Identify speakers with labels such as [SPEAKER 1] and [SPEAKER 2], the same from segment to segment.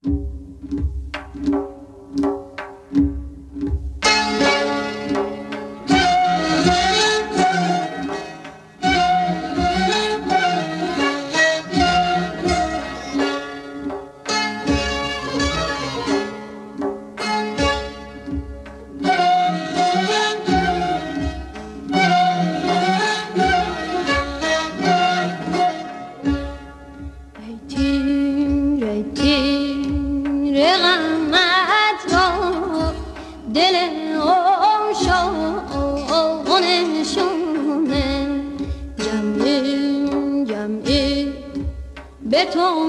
[SPEAKER 1] به تو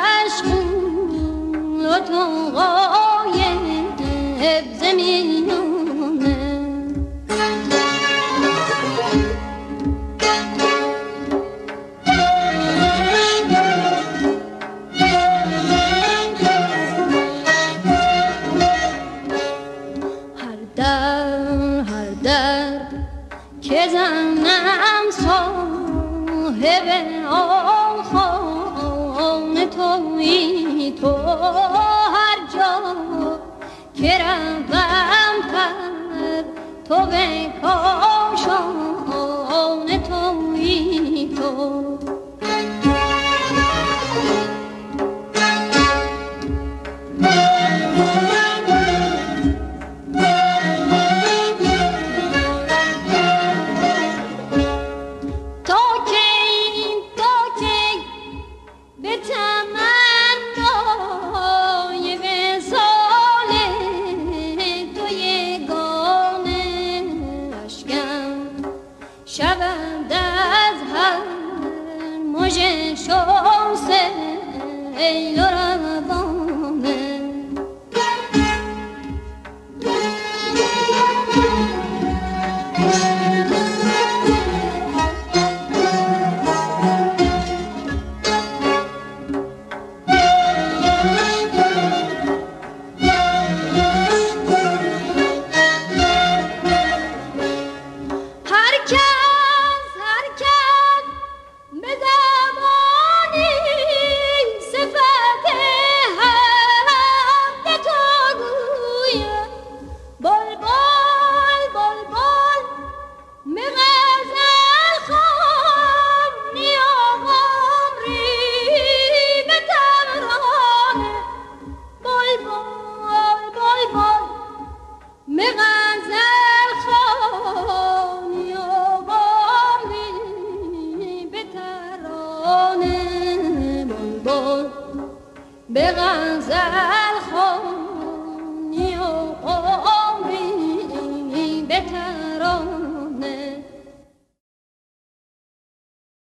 [SPEAKER 1] مشغول و تو غایب زمینونه هر در که زنم صاحب تویی تو، هر جا که روم پر تو بکاشان تویی تو. شود از هر مژه شمسه ایل و روانه به غزل خوان